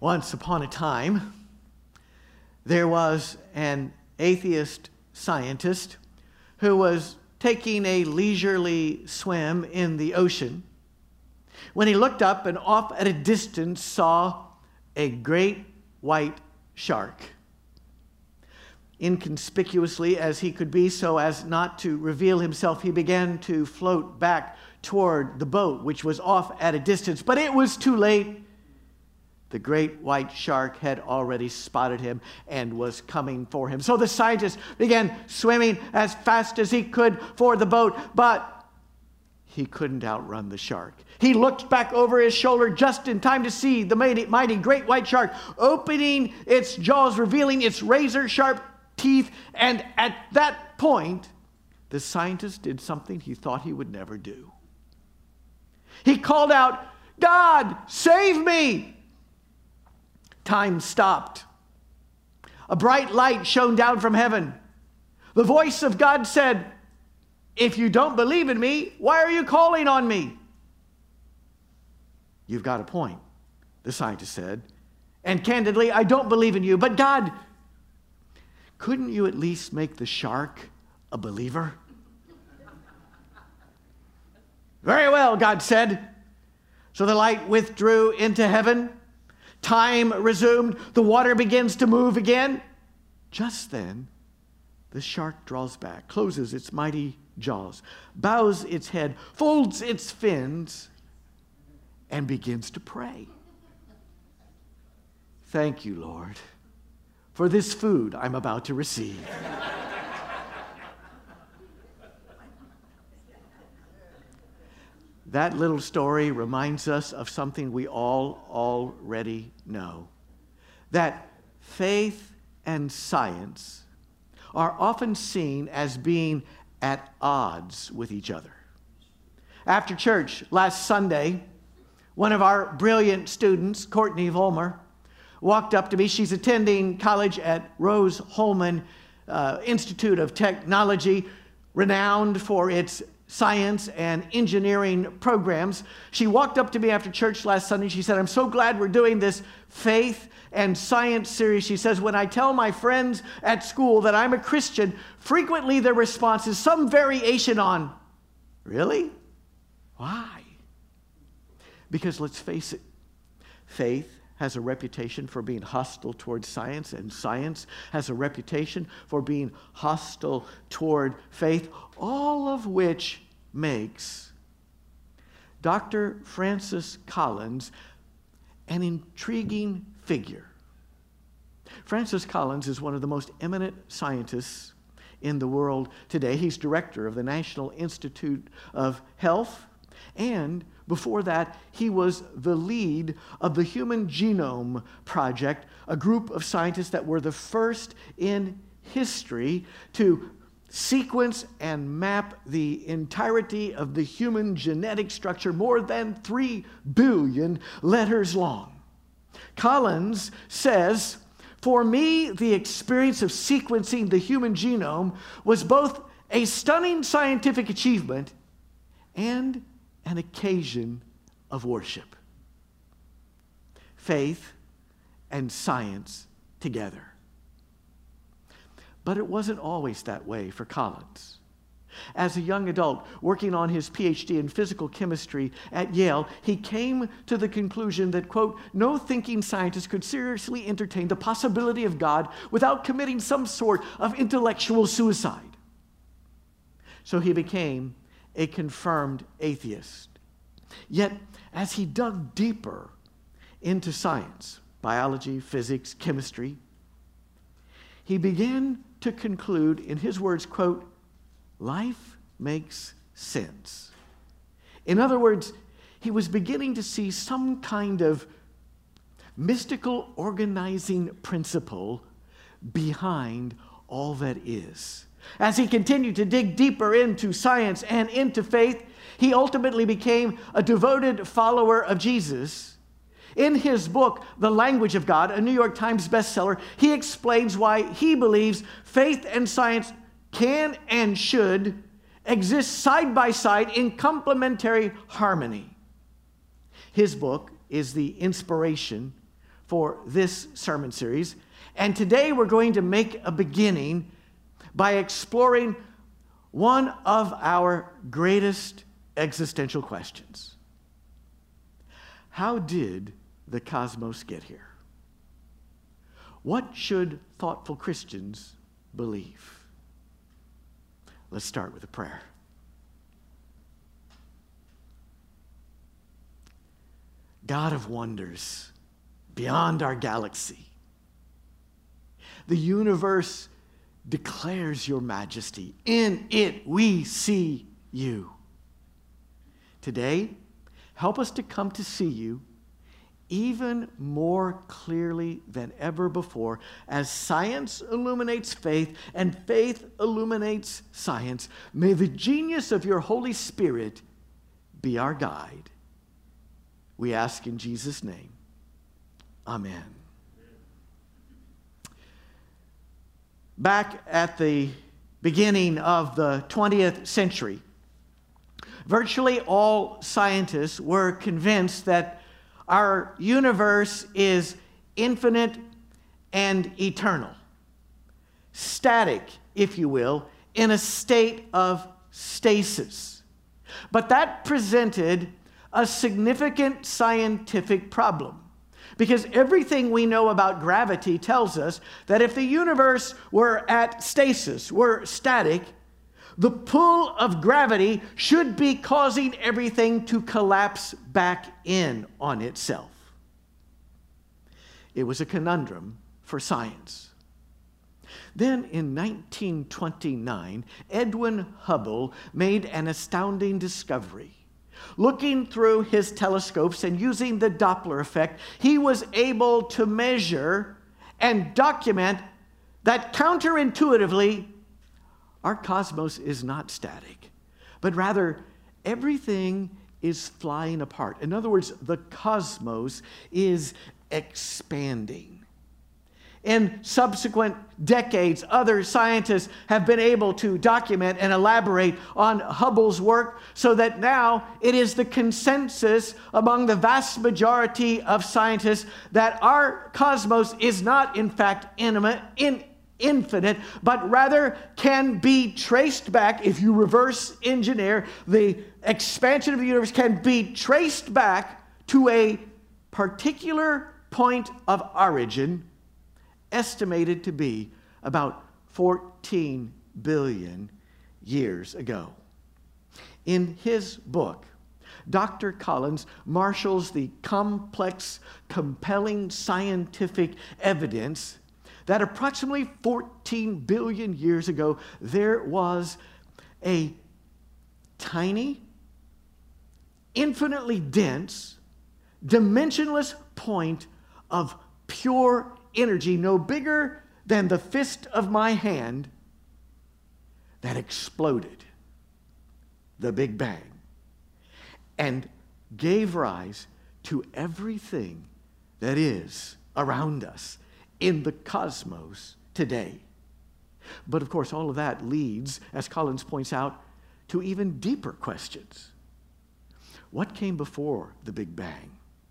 Once upon a time, there was an atheist scientist who was taking a leisurely swim in the ocean when he looked up and off at a distance saw a great white shark. Inconspicuously as he could be, so as not to reveal himself, he began to float back toward the boat, which was off at a distance. But it was too late. The great white shark had already spotted him and was coming for him. So the scientist began swimming as fast as he could for the boat, but he couldn't outrun the shark. He looked back over his shoulder just in time to see the mighty great white shark opening its jaws, revealing its razor-sharp teeth. And at that point, the scientist did something he thought he would never do. He called out, "God, save me!" Time stopped. A bright light shone down from heaven. The voice of God said, "If you don't believe in me, why are you calling on me?" "You've got a point," the scientist said. "And candidly, I don't believe in you. But God, couldn't you at least make the shark a believer?" "Very well," God said. So the light withdrew into heaven. Time resumed. The water begins to move again. Just then, the shark draws back, closes its mighty jaws, bows its head, folds its fins, and begins to pray. "Thank you, Lord, for this food I'm about to receive." That little story reminds us of something we all already know. That faith and science are often seen as being at odds with each other. After church last Sunday, one of our brilliant students, Courtney Vollmer, walked up to me. She's attending college at Rose-Hulman Institute of Technology, renowned for its science and engineering programs. She walked up to me after church last Sunday. She said, "I'm so glad we're doing this faith and science series." She says, "When I tell my friends at school that I'm a Christian, frequently their response is some variation on, 'Really? Why?' Because let's face it, faith has a reputation for being hostile towards science, and science has a reputation for being hostile toward faith, all of which makes Dr. Francis Collins an intriguing figure. Francis Collins is one of the most eminent scientists in the world today. He's director of the National Institute of Health, and before that, he was the lead of the Human Genome Project, a group of scientists that were the first in history to sequence and map the entirety of the human genetic structure, more than 3 billion letters long. Collins says, "For me, the experience of sequencing the human genome was both a stunning scientific achievement and an occasion of worship." Faith and science together. But it wasn't always that way for Collins. As a young adult working on his PhD in physical chemistry at Yale, he came to the conclusion that, quote, "no thinking scientist could seriously entertain the possibility of God without committing some sort of intellectual suicide." So he became a confirmed atheist. Yet, as he dug deeper into science, biology, physics, chemistry, he began to conclude, in his words, quote, "life makes sense." In other words, he was beginning to see some kind of mystical organizing principle behind all that is. As he continued to dig deeper into science and into faith, he ultimately became a devoted follower of Jesus. In his book, The Language of God, a New York Times bestseller, he explains why he believes faith and science can and should exist side by side in complementary harmony. His book is the inspiration for this sermon series. And today we're going to make a beginning by exploring one of our greatest existential questions. How did the cosmos get here? What should thoughtful Christians believe? Let's start with a prayer. God of wonders, beyond our galaxy, the universe declares your majesty. In it we see you. Today, help us to come to see you even more clearly than ever before, as science illuminates faith and faith illuminates science. May the genius of your Holy Spirit be our guide. We ask in Jesus' name. Amen. Back at the beginning of the 20th century, virtually all scientists were convinced that our universe is infinite and eternal, static, if you will, in a state of stasis. But that presented a significant scientific problem, because everything we know about gravity tells us that if the universe were at stasis, were static, the pull of gravity should be causing everything to collapse back in on itself. It was a conundrum for science. Then in 1929, Edwin Hubble made an astounding discovery. Looking through his telescopes and using the Doppler effect, he was able to measure and document that counterintuitively, our cosmos is not static, but rather everything is flying apart. In other words, the cosmos is expanding. In subsequent decades, other scientists have been able to document and elaborate on Hubble's work, so that now it is the consensus among the vast majority of scientists that our cosmos is not, in fact, infinite, but rather can be traced back. If you reverse engineer the expansion of the universe, can be traced back to a particular point of origin, estimated to be about 14 billion years ago. In his book, Dr. Collins marshals the complex, compelling scientific evidence that approximately 14 billion years ago, there was a tiny, infinitely dense, dimensionless point of pure energy, no bigger than the fist of my hand, that exploded, the Big Bang, and gave rise to everything that is around us in the cosmos today. But of course, all of that leads, as Collins points out, to even deeper questions. What came before the Big Bang?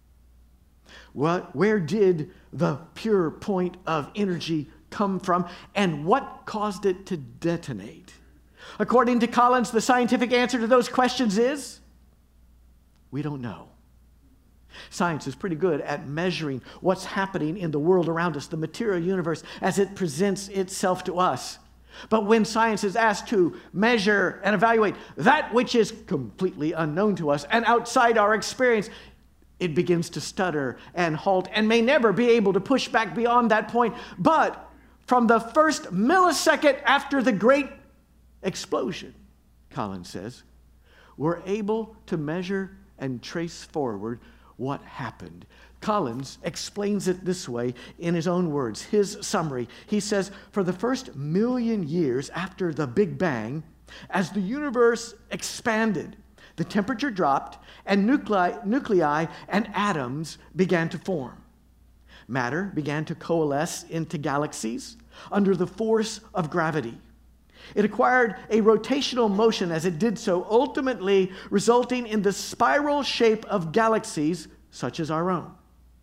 Where did the pure point of energy come from, and what caused it to detonate? According to Collins, the scientific answer to those questions is, we don't know. Science is pretty good at measuring what's happening in the world around us, the material universe, as it presents itself to us. But when science is asked to measure and evaluate that which is completely unknown to us and outside our experience, it begins to stutter and halt and may never be able to push back beyond that point. But from the first millisecond after the great explosion, Collins says, we're able to measure and trace forward what happened. Collins explains it this way in his own words, his summary. He says, for the first million years after the Big Bang, as the universe expanded, the temperature dropped, and nuclei and atoms began to form. Matter began to coalesce into galaxies under the force of gravity. It acquired a rotational motion as it did so, ultimately resulting in the spiral shape of galaxies such as our own.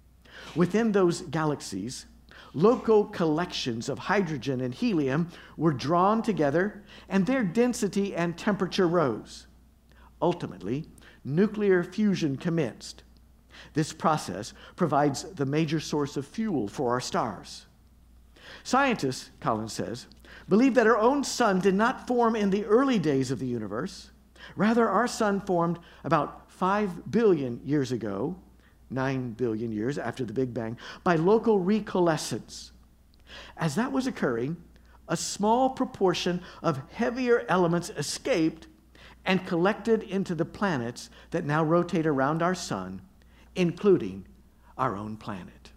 Within those galaxies, local collections of hydrogen and helium were drawn together, and their density and temperature rose. Ultimately, nuclear fusion commenced. This process provides the major source of fuel for our stars. Scientists, Collins says, believe that our own sun did not form in the early days of the universe. Rather, our sun formed about 5 billion years ago, 9 billion years after the Big Bang, by local recoalescence. As that was occurring, a small proportion of heavier elements escaped and collected into the planets that now rotate around our sun, including our own planet.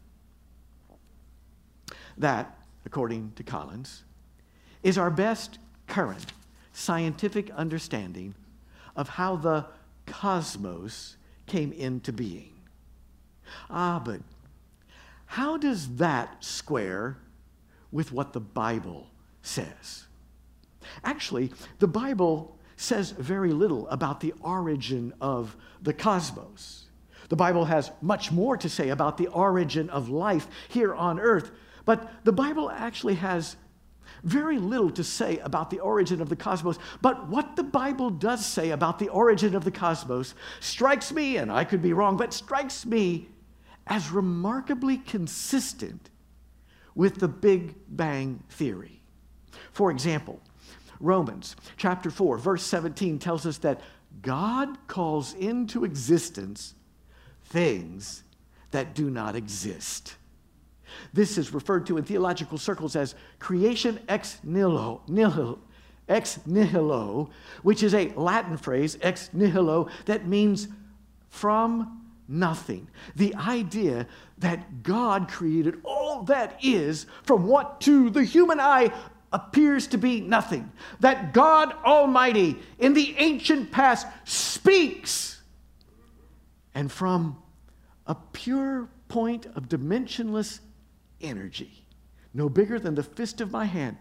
That, according to Collins, is our best current scientific understanding of how the cosmos came into being. But how does that square with what the Bible says? Actually, the Bible says very little about the origin of the cosmos. The Bible has much more to say about the origin of life here on earth, but the Bible actually has very little to say about the origin of the cosmos. But what the Bible does say about the origin of the cosmos strikes me, and I could be wrong, but strikes me as remarkably consistent with the Big Bang theory. For example, Romans chapter 4, verse 17 tells us that God calls into existence things that do not exist. This is referred to in theological circles as creation ex nihilo, which is a Latin phrase, ex nihilo, that means from nothing. The idea that God created all that is from what to the human eye appears to be nothing. That God Almighty in the ancient past speaks, and from a pure point of dimensionless energy, no bigger than the fist of my hand,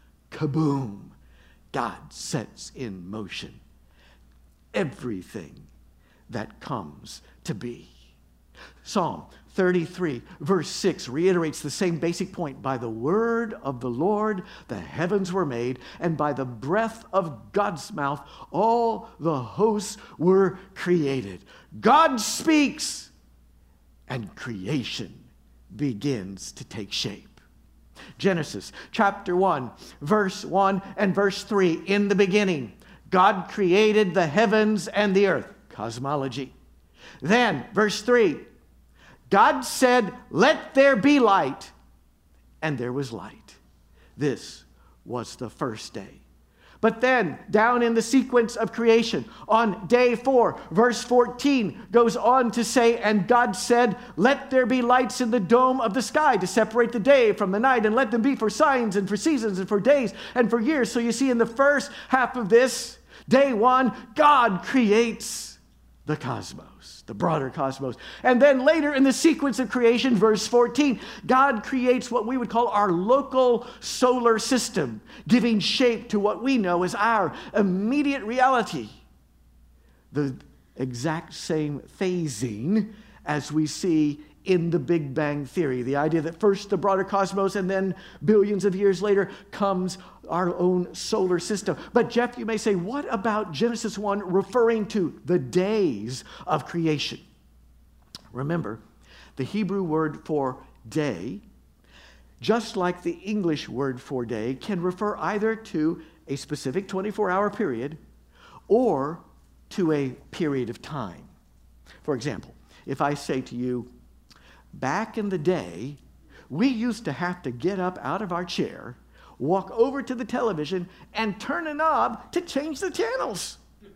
kaboom, God sets in motion everything that comes to be. Psalm 33, verse 6 reiterates the same basic point. By the word of the Lord, the heavens were made, and by the breath of God's mouth, all the hosts were created. God speaks, and creation begins to take shape. Genesis chapter 1, verse 1 and verse 3. In the beginning, God created the heavens and the earth. Cosmology. Then, verse 3, God said, "Let there be light," and there was light. This was the first day. But then, down in the sequence of creation, on day 4, verse 14 goes on to say, "And God said, let there be lights in the dome of the sky to separate the day from the night, and let them be for signs and for seasons and for days and for years." So you see, in the first half of this, day 1, God creates the cosmos, the broader cosmos. And then later in the sequence of creation, verse 14, God creates what we would call our local solar system, giving shape to what we know as our immediate reality. The exact same phasing as we see in the Big Bang theory. The idea that first the broader cosmos and then billions of years later comes our own solar system. But Jeff, you may say, what about Genesis 1 referring to the days of creation? Remember, the Hebrew word for day, just like the English word for day, can refer either to a specific 24-hour period or to a period of time. For example, if I say to you, back in the day, we used to have to get up out of our chair, walk over to the television, and turn a knob to change the channels.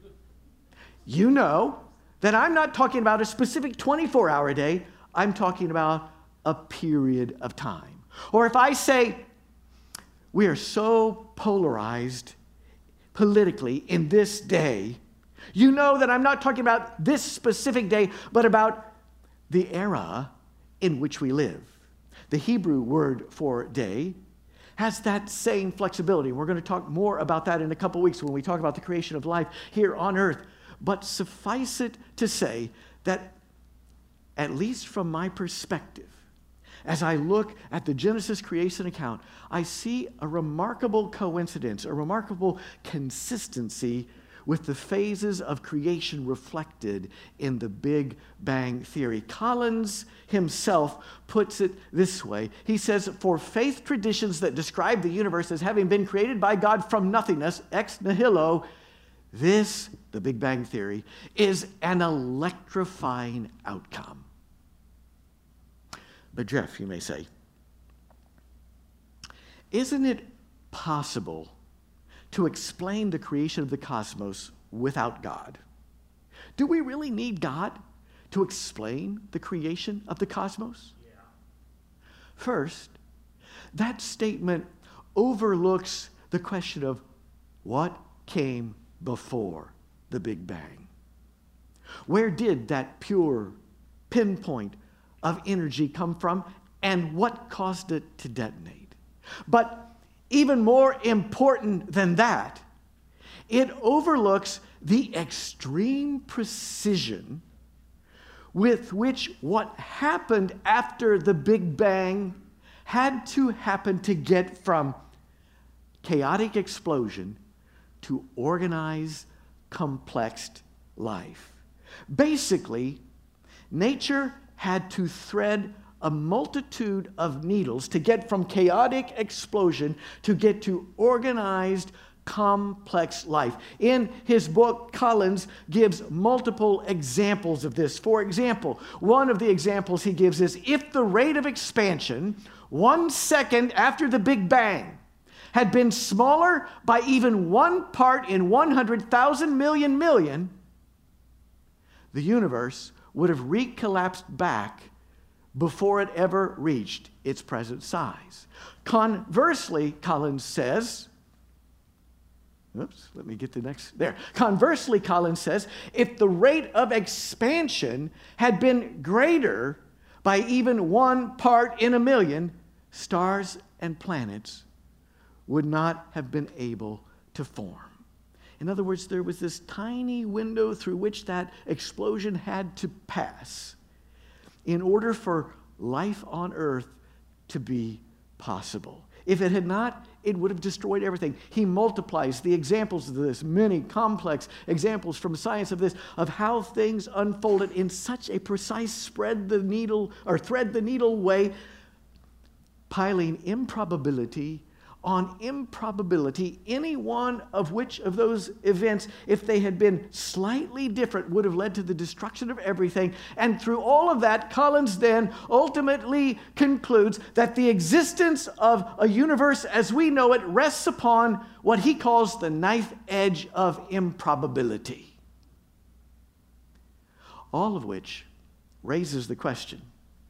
You know that I'm not talking about a specific 24-hour day. I'm talking about a period of time. Or if I say, we are so polarized politically in this day, you know that I'm not talking about this specific day, but about the era in which we live. The Hebrew word for day has that same flexibility. We're going to talk more about that in a couple weeks when we talk about the creation of life here on earth. But suffice it to say that, at least from my perspective, as I look at the Genesis creation account, I see a remarkable coincidence, a remarkable consistency with the phases of creation reflected in the Big Bang Theory. Collins himself puts it this way. He says, for faith traditions that describe the universe as having been created by God from nothingness, ex nihilo, this, the Big Bang Theory, is an electrifying outcome. But Jeff, you may say, isn't it possible to explain the creation of the cosmos without God? Do we really need God to explain the creation of the cosmos? Yeah. First, that statement overlooks the question of what came before the Big Bang. Where did that pure pinpoint of energy come from, and what caused it to detonate? But even more important than that, it overlooks the extreme precision with which what happened after the Big Bang had to happen to get from chaotic explosion to organized, complex life. Basically, nature had to thread a multitude of needles to get from chaotic explosion to get to organized, complex life. In his book, Collins gives multiple examples of this. For example, one of the examples he gives is if the rate of expansion 1 second after the Big Bang had been smaller by even 1 part in 100,000 million, the universe would have recollapsed back before it ever reached its present size. Conversely, Collins says, Conversely, Collins says, if the rate of expansion had been greater by even 1 part in a million, stars and planets would not have been able to form. In other words, there was this tiny window through which that explosion had to pass in order for life on earth to be possible. If it had not, it would have destroyed everything. He multiplies the examples of this, many complex examples from science of this, of how things unfolded in such a precise thread the needle way, piling improbability on improbability, any one of which of those events, if they had been slightly different, would have led to the destruction of everything. And through all of that, Collins then ultimately concludes that the existence of a universe as we know it rests upon what he calls the knife edge of improbability. All of which raises the question,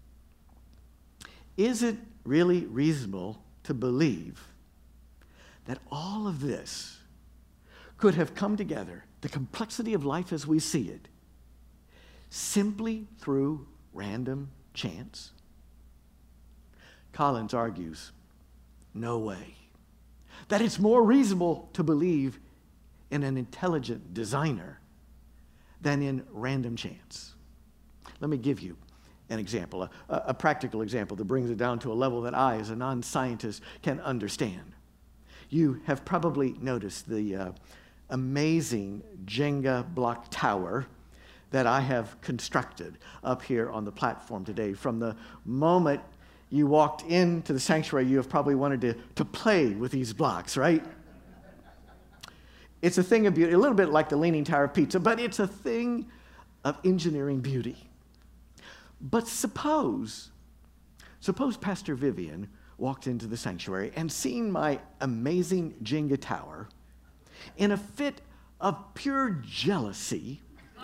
is it really reasonable to believe that all of this could have come together, the complexity of life as we see it, simply through random chance? Collins argues, no way. That it's more reasonable to believe in an intelligent designer than in random chance. Let me give you an example, a practical example that brings it down to a level that I, as a non-scientist, can understand. You have probably noticed the amazing Jenga block tower that I have constructed up here on the platform today. From the moment you walked into the sanctuary, you have probably wanted to play with these blocks, right? It's a thing of beauty, a little bit like the Leaning Tower of Pisa, but it's a thing of engineering beauty. But suppose Pastor Vivian walked into the sanctuary and seen my amazing Jenga tower in a fit of pure jealousy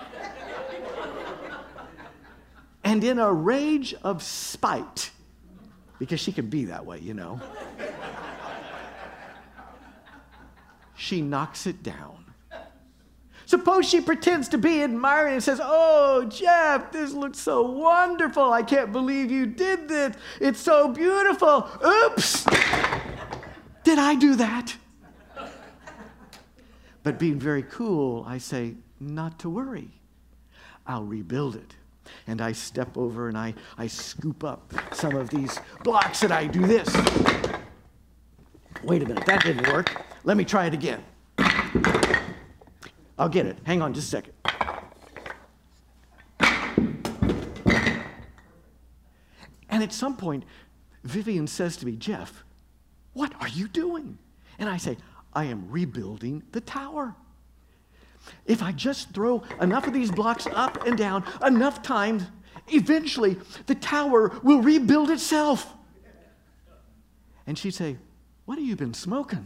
and in a rage of spite, because she can be that way, you know. She knocks it down. Suppose she pretends to be admiring and says, "Oh, Jeff, this looks so wonderful. I can't believe you did this. It's so beautiful. Oops! Did I do that?" But being very cool, I say, not to worry. I'll rebuild it. And I step over and I scoop up some of these blocks and I do this. Wait a minute, that didn't work. Let me try it again. I'll get it. Hang on just a second. And at some point, Vivian says to me, Jeff, what are you doing? And I say, I am rebuilding the tower. If I just throw enough of these blocks up and down enough times, eventually the tower will rebuild itself. And she'd say, what have you been smoking?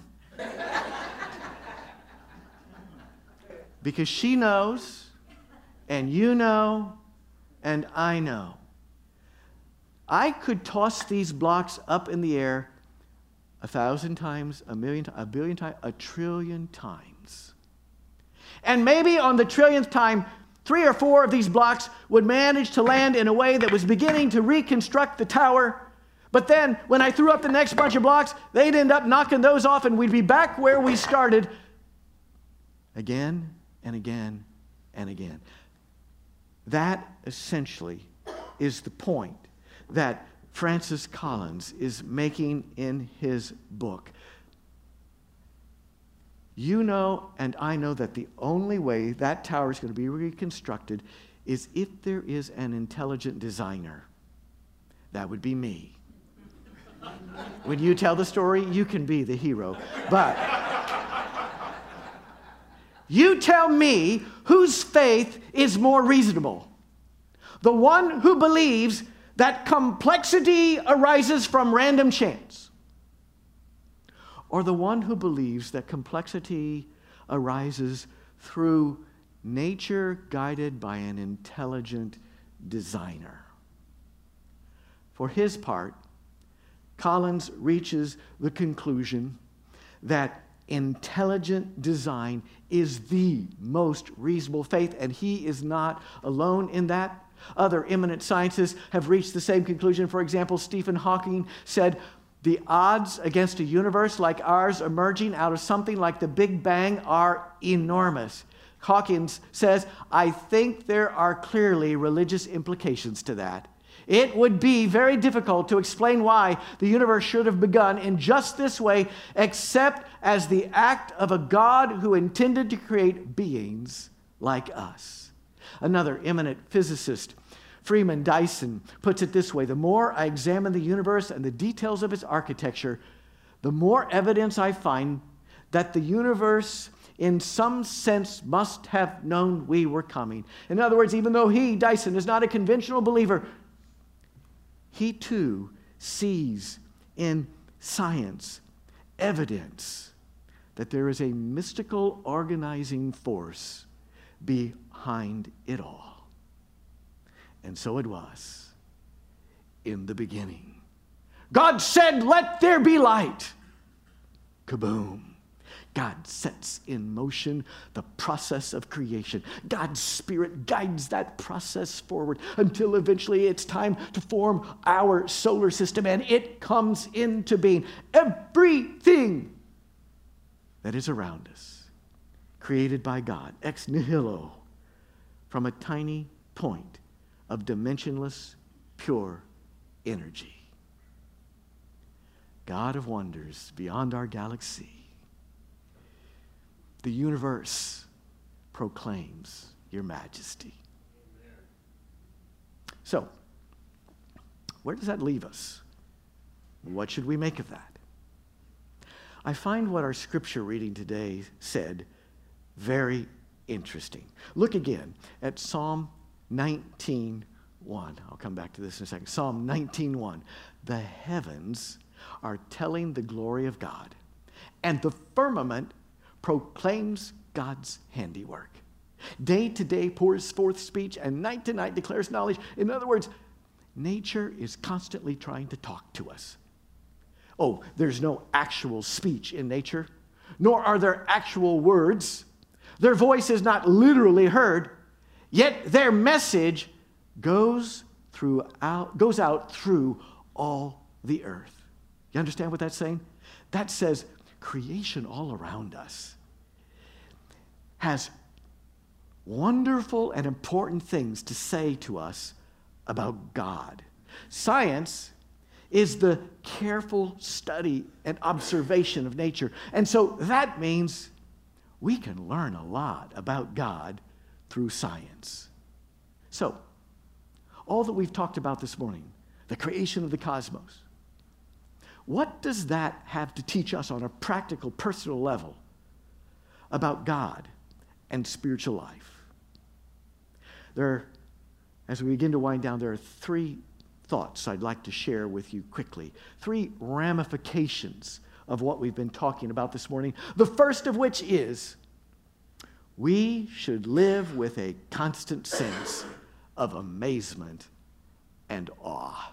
Because she knows, and you know, and I know. I could toss these blocks up in the air 1,000 times, 1,000,000 times, 1,000,000,000 times, 1,000,000,000,000 times. And maybe on the 1,000,000,000th time, 3 or 4 of these blocks would manage to land in a way that was beginning to reconstruct the tower. But then, when I threw up the next bunch of blocks, they'd end up knocking those off, and we'd be back where we started again and again and again. That essentially is the point that Francis Collins is making in his book. You know and I know that the only way that tower is going to be reconstructed is if there is an intelligent designer. That would be me. When you tell the story, you can be the hero. But you tell me whose faith is more reasonable. The one who believes that complexity arises from random chance, or the one who believes that complexity arises through nature guided by an intelligent designer. For his part, Collins reaches the conclusion that intelligent design is the most reasonable faith, and he is not alone in that. Other eminent scientists have reached the same conclusion. For example, Stephen Hawking said, the odds against a universe like ours emerging out of something like the Big Bang are enormous. Hawkins says, I think there are clearly religious implications to that. It would be very difficult to explain why the universe should have begun in just this way, except as the act of a God who intended to create beings like us. Another eminent physicist, Freeman Dyson, puts it this way: the more I examine the universe and the details of its architecture, the more evidence I find that the universe in some sense must have known we were coming. In other words, even though Dyson, is not a conventional believer, he too sees in science evidence that there is a mystical organizing force behind it all. And so it was in the beginning. God said, let there be light. Kaboom. God sets in motion the process of creation. God's Spirit guides that process forward until eventually it's time to form our solar system, and it comes into being. Everything that is around us, created by God, ex nihilo, from a tiny point of dimensionless, pure energy. God of wonders beyond our galaxy, the universe proclaims your majesty. Amen. So, where does that leave us? What should we make of that? I find what our scripture reading today said very interesting. Look again at Psalm 19:1. I'll come back to this in a second. Psalm 19:1. The heavens are telling the glory of God, and the firmament proclaims God's handiwork. Day to day pours forth speech, and night to night declares knowledge. In other words, nature is constantly trying to talk to us. Oh, there's no actual speech in nature, nor are there actual words. Their voice is not literally heard, yet their message goes out through all the earth. You understand what that's saying? That says creation all around us has wonderful and important things to say to us about God. Science is the careful study and observation of nature. And so that means we can learn a lot about God through science. So, all that we've talked about this morning, the creation of the cosmos, what does that have to teach us on a practical, personal level about God and spiritual life? As we begin to wind down, there are three thoughts I'd like to share with you quickly. Three ramifications of what we've been talking about this morning. The first of which is we should live with a constant sense of amazement and awe.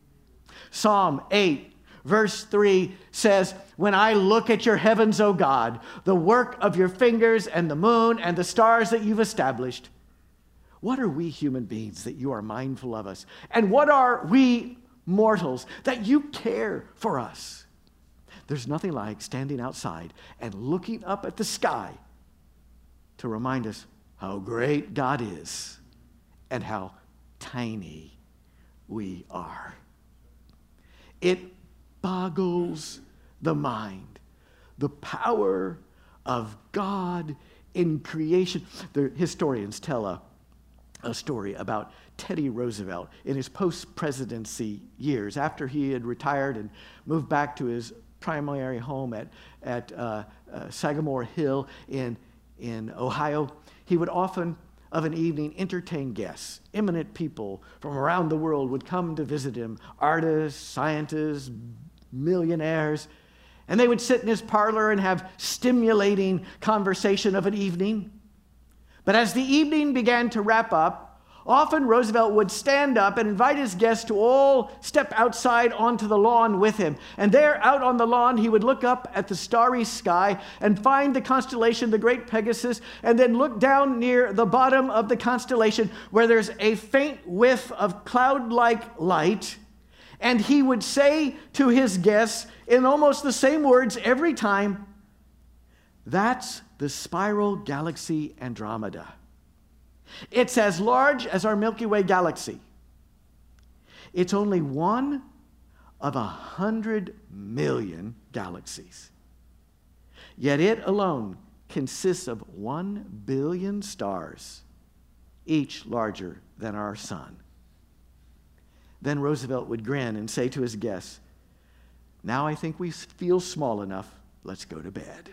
Psalm 8, verse 3 says, "When I look at your heavens, O God, the work of your fingers and the moon and the stars that you've established, what are we human beings that you are mindful of us? And what are we mortals that you care for us?" There's nothing like standing outside and looking up at the sky to remind us how great God is and how tiny we are. It boggles the mind, the power of God in creation. The historians tell a story about Teddy Roosevelt in his post-presidency years, after he had retired and moved back to his primary home at Sagamore Hill in Ohio. He would often, of an evening, entertain guests. Eminent people from around the world would come to visit him, artists, scientists, millionaires, and they would sit in his parlor and have stimulating conversation of an evening. But as the evening began to wrap up, often Roosevelt would stand up and invite his guests to all step outside onto the lawn with him. And there, out on the lawn, he would look up at the starry sky and find the constellation, the great Pegasus, and then look down near the bottom of the constellation where there's a faint whiff of cloud-like light. And he would say to his guests in almost the same words every time, "That's the spiral galaxy Andromeda. It's as large as our Milky Way galaxy. It's only one of 100 million galaxies. Yet it alone consists of 1 billion stars, each larger than our sun." Then Roosevelt would grin and say to his guests, "Now I think we feel small enough. Let's go to bed."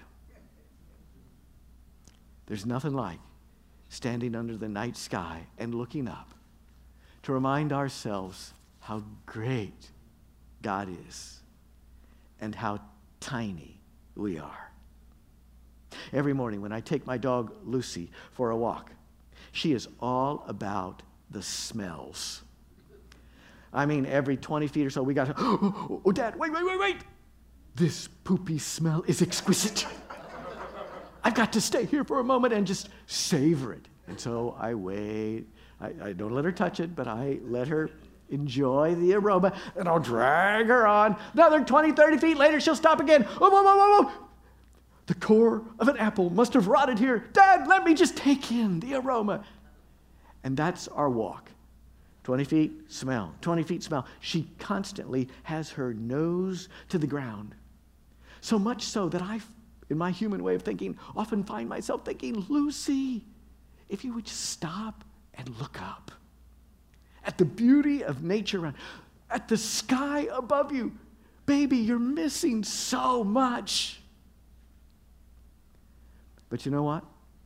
There's nothing like standing under the night sky and looking up to remind ourselves how great God is and how tiny we are. Every morning when I take my dog Lucy for a walk, she is all about the smells. I mean, every 20 feet or so, we got to, oh, Dad, wait. This poopy smell is exquisite. I've got to stay here for a moment and just savor it. And so I wait. I don't let her touch it, but I let her enjoy the aroma, and I'll drag her on. Another 20, 30 feet later, she'll stop again. Whoa. The core of an apple must have rotted here. Dad, let me just take in the aroma. And that's our walk. 20 feet, smell. 20 feet, smell. She constantly has her nose to the ground. So much so that I, in my human way of thinking, often find myself thinking, "Lucy, if you would just stop and look up at the beauty of nature, at the sky above you. Baby, you're missing so much." But you know what?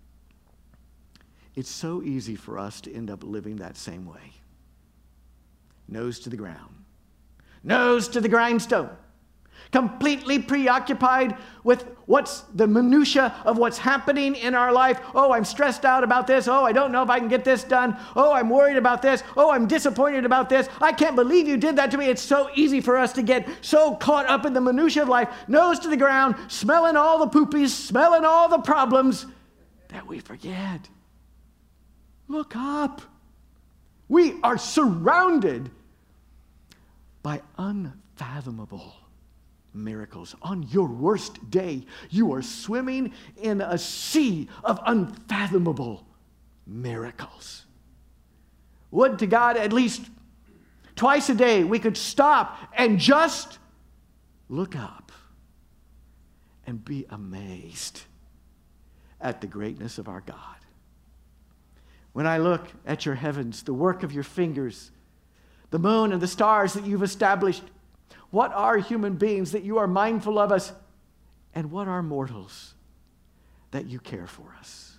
It's so easy for us to end up living that same way. Nose to the ground. Nose to the grindstone. Completely preoccupied with what's the minutia of what's happening in our life. Oh, I'm stressed out about this. Oh, I don't know if I can get this done. Oh, I'm worried about this. Oh, I'm disappointed about this. I can't believe you did that to me. It's so easy for us to get so caught up in the minutia of life, nose to the ground, smelling all the poopies, smelling all the problems, that we forget. Look up. We are surrounded by unfathomable miracles. On your worst day, you are swimming in a sea of unfathomable miracles. Would to God at least twice a day we could stop and just look up and be amazed at the greatness of our God. When I look at your heavens, the work of your fingers, the moon and the stars that you've established, what are human beings that you are mindful of us, and what are mortals that you care for us?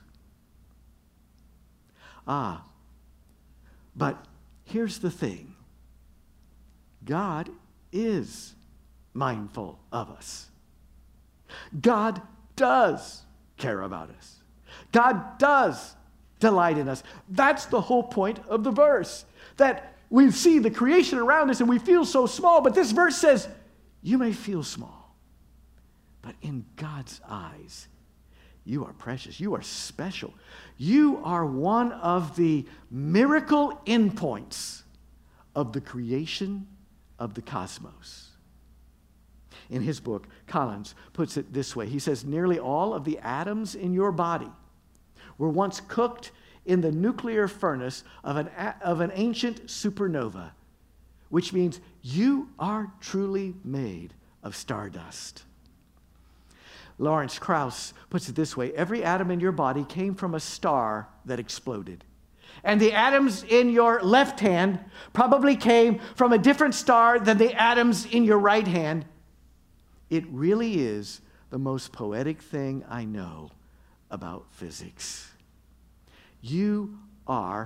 But here's the thing. God is mindful of us. God does care about us. God does delight in us. That's the whole point of the verse. That we see the creation around us and we feel so small, but this verse says, you may feel small, but in God's eyes, you are precious. You are special. You are one of the miracle endpoints of the creation of the cosmos. In his book, Collins puts it this way. He says, nearly all of the atoms in your body were once cooked in the nuclear furnace of an ancient supernova, which means you are truly made of stardust. Lawrence Krauss puts it this way. Every atom in your body came from a star that exploded. And the atoms in your left hand probably came from a different star than the atoms in your right hand. It really is the most poetic thing I know about physics. You are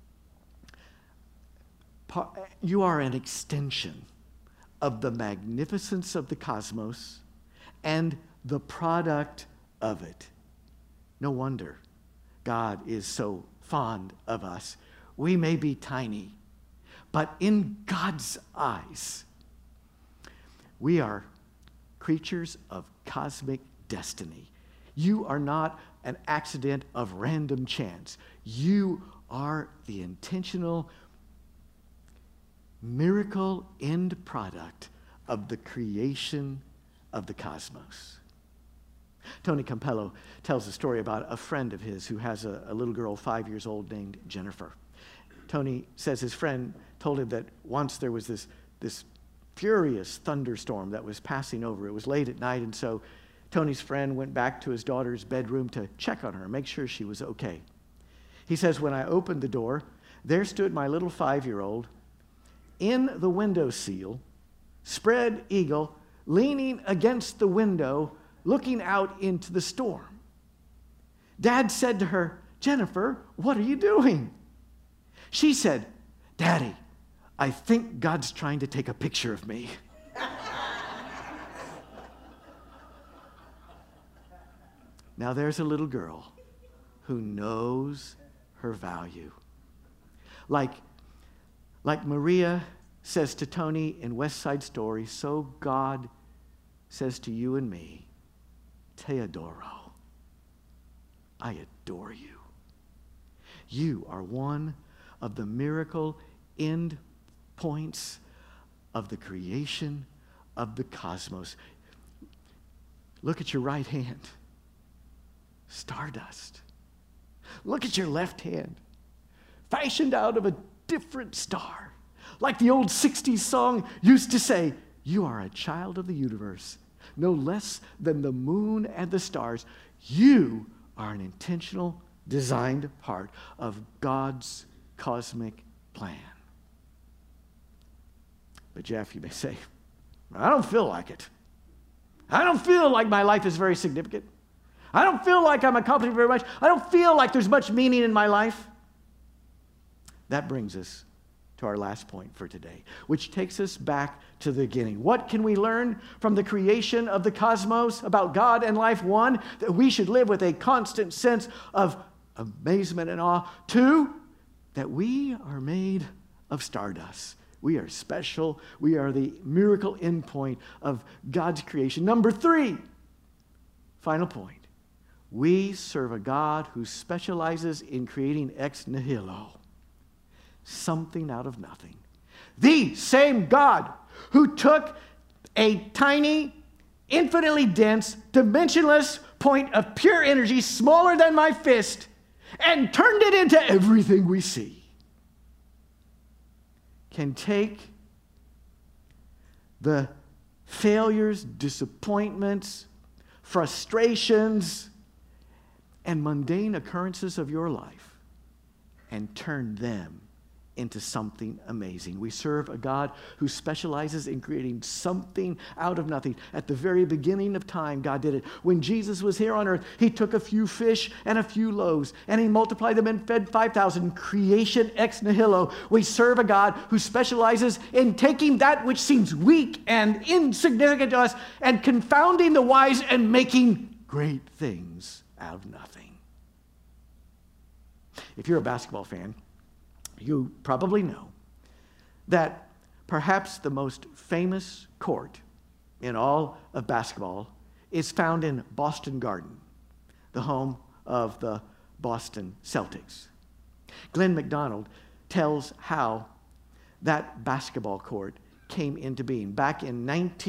an extension of the magnificence of the cosmos and the product of it. No wonder God is so fond of us. We may be tiny, but in God's eyes, we are creatures of cosmic destiny. You are not an accident of random chance. You are the intentional miracle end product of the creation of the cosmos. Tony Campello tells a story about a friend of his who has a little girl 5 years old named Jennifer. Tony says his friend told him that once there was this furious thunderstorm that was passing over. It was late at night, and so Tony's friend went back to his daughter's bedroom to check on her, make sure she was okay. He says, when I opened the door, there stood my little 5-year-old in the windowsill, spread eagle, leaning against the window, looking out into the storm. Dad said to her, Jennifer, what are you doing? She said, Daddy, I think God's trying to take a picture of me. Now there's a little girl who knows her value. Like Maria says to Tony in West Side Story, so God says to you and me, Te adoro. I adore you. You are one of the miracle end points of the creation of the cosmos. Look at your right hand. Stardust. Look at your left hand. Fashioned out of a different star. Like the old 60s song used to say, you are a child of the universe, no less than the moon and the stars. You are an intentional, designed part of God's cosmic plan. But Jeff, you may say, I don't feel like it. I don't feel like my life is very significant. I don't feel like I'm accomplishing very much. I don't feel like there's much meaning in my life. That brings us to our last point for today, which takes us back to the beginning. What can we learn from the creation of the cosmos about God and life? One, that we should live with a constant sense of amazement and awe. Two, that we are made of stardust. We are special. We are the miracle endpoint of God's creation. Number three, final point. We serve a God who specializes in creating ex nihilo, something out of nothing. The same God who took a tiny, infinitely dense, dimensionless point of pure energy, smaller than my fist, and turned it into everything we see, can take the failures, disappointments, frustrations, and mundane occurrences of your life and turn them into something amazing. We serve a God who specializes in creating something out of nothing. At the very beginning of time, God did it. When Jesus was here on earth, he took a few fish and a few loaves, and he multiplied them and fed 5,000. Creation ex nihilo. We serve a God who specializes in taking that which seems weak and insignificant to us and confounding the wise and making great things out of nothing. If you're a basketball fan, you probably know that perhaps the most famous court in all of basketball is found in Boston Garden, the home of the Boston Celtics. Glenn McDonald tells how that basketball court came into being. Back in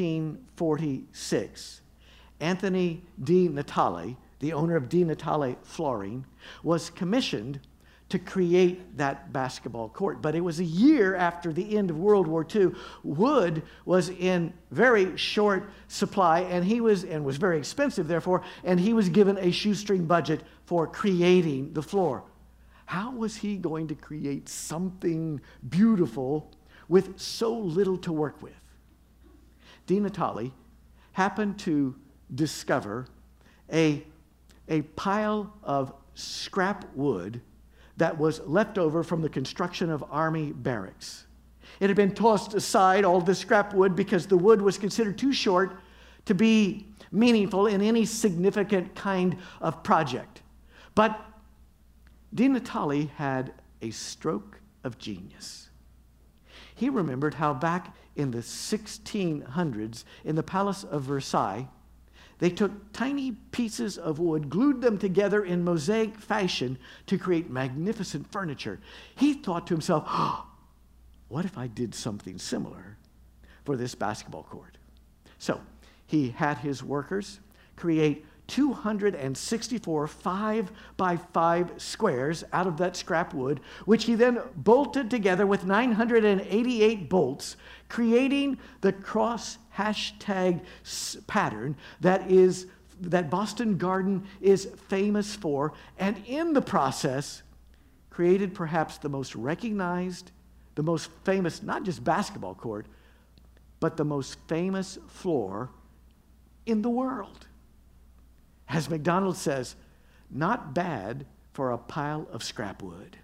1946, Anthony DiNatale, the owner of DiNatale Flooring, was commissioned to create that basketball court. But it was a year after the end of World War II. Wood was in very short supply, and was very expensive, therefore, and he was given a shoestring budget for creating the floor. How was he going to create something beautiful with so little to work with? DiNatale happened to discover a pile of scrap wood that was left over from the construction of Army barracks. It had been tossed aside, all this scrap wood, because the wood was considered too short to be meaningful in any significant kind of project. But DiNatale had a stroke of genius. He remembered how back in the 1600s, in the Palace of Versailles, they took tiny pieces of wood, glued them together in mosaic fashion to create magnificent furniture. He thought to himself, oh, what if I did something similar for this basketball court? So he had his workers create 264 5x5 squares out of that scrap wood, which he then bolted together with 988 bolts, creating the cross hashtag pattern that Boston Garden is famous for, and in the process created perhaps the most recognized, the most famous, not just basketball court, but the most famous floor in the world. As McDonald says, not bad for a pile of scrap wood.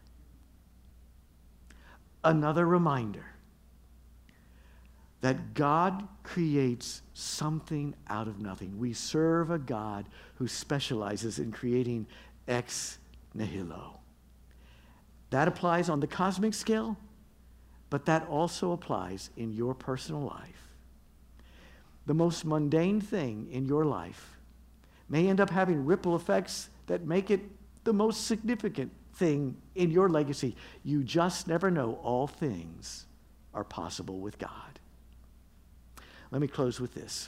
Another reminder that God creates something out of nothing. We serve a God who specializes in creating ex nihilo. That applies on the cosmic scale, but that also applies in your personal life. The most mundane thing in your life may end up having ripple effects that make it the most significant thing in your legacy. You just never know. All things are possible with God. Let me close with this.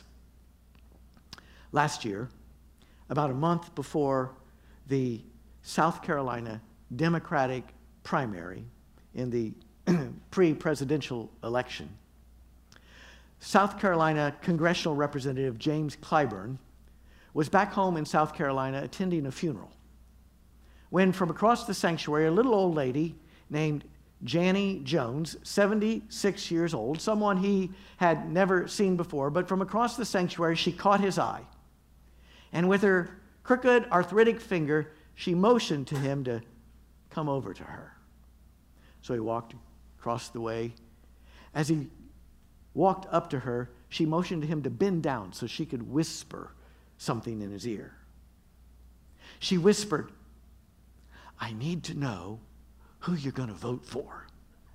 Last year, about a month before the South Carolina Democratic primary in the pre-presidential election, South Carolina Congressional Representative James Clyburn was back home in South Carolina attending a funeral when from across the sanctuary, a little old lady named Jannie Jones, 76 years old, someone he had never seen before, but from across the sanctuary, she caught his eye. And with her crooked, arthritic finger, she motioned to him to come over to her. So he walked across the way. As he walked up to her, she motioned to him to bend down so she could whisper something in his ear. She whispered, "I need to know who you're going to vote for."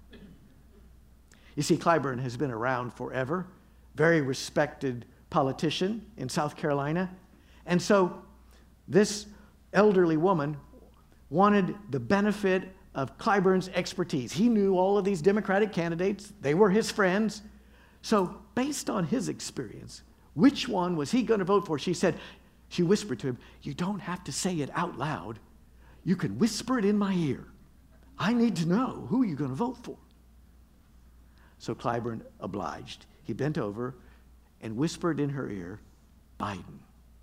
You see, Clyburn has been around forever, very respected politician in South Carolina. And so this elderly woman wanted the benefit of Clyburn's expertise. He knew all of these Democratic candidates. They were his friends. So based on his experience, which one was he going to vote for? She whispered to him, "You don't have to say it out loud. You can whisper it in my ear. I need to know who you're going to vote for. So Clyburn obliged. He bent over and whispered in her ear, Biden.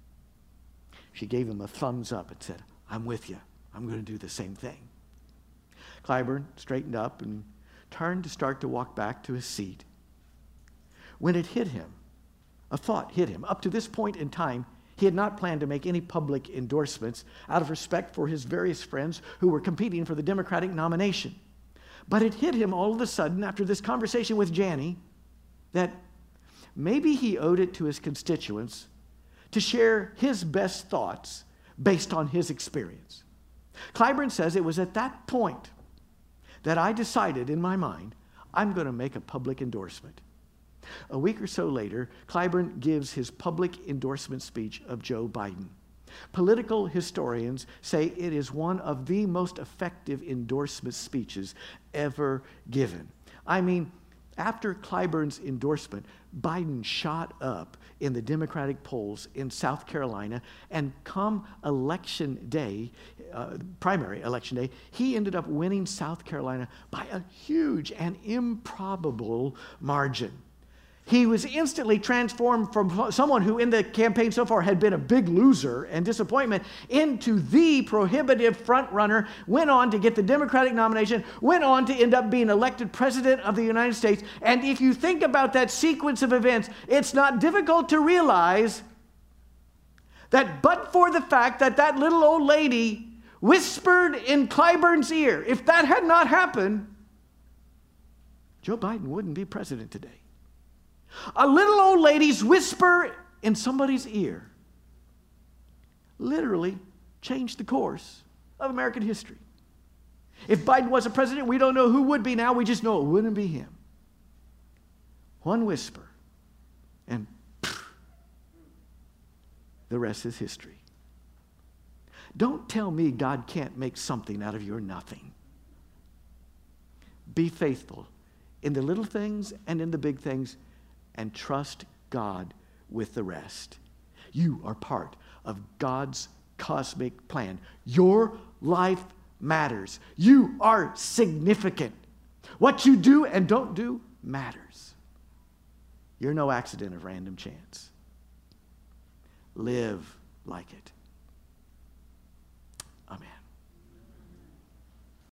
She gave him a thumbs up and said, I'm with you. I'm going to do the same thing. Clyburn straightened up and turned to start to walk back to his seat. When it hit him, a thought hit him. Up to this point in time, he had not planned to make any public endorsements out of respect for his various friends who were competing for the Democratic nomination. But it hit him all of a sudden after this conversation with Janie that maybe he owed it to his constituents to share his best thoughts based on his experience. Clyburn says it was at that point that I decided in my mind, I'm going to make a public endorsement. A week or so later, Clyburn gives his public endorsement speech of Joe Biden. Political historians say it is one of the most effective endorsement speeches ever given. I mean, after Clyburn's endorsement, Biden shot up in the Democratic polls in South Carolina, and come election day, primary election day, he ended up winning South Carolina by a huge and improbable margin. He was instantly transformed from someone who in the campaign so far had been a big loser and disappointment into the prohibitive front runner, went on to get the Democratic nomination, went on to end up being elected president of the United States. And if you think about that sequence of events, it's not difficult to realize that but for the fact that that little old lady whispered in Clyburn's ear, if that had not happened, Joe Biden wouldn't be president today. A little old lady's whisper in somebody's ear literally changed the course of American history. If Biden wasn't president, we don't know who would be now. We just know it wouldn't be him. One whisper, and the rest is history. Don't tell me God can't make something out of your nothing. Be faithful in the little things and in the big things, and trust God with the rest. You are part of God's cosmic plan. Your life matters. You are significant. What you do and don't do matters. You're no accident of random chance. Live like it. Amen.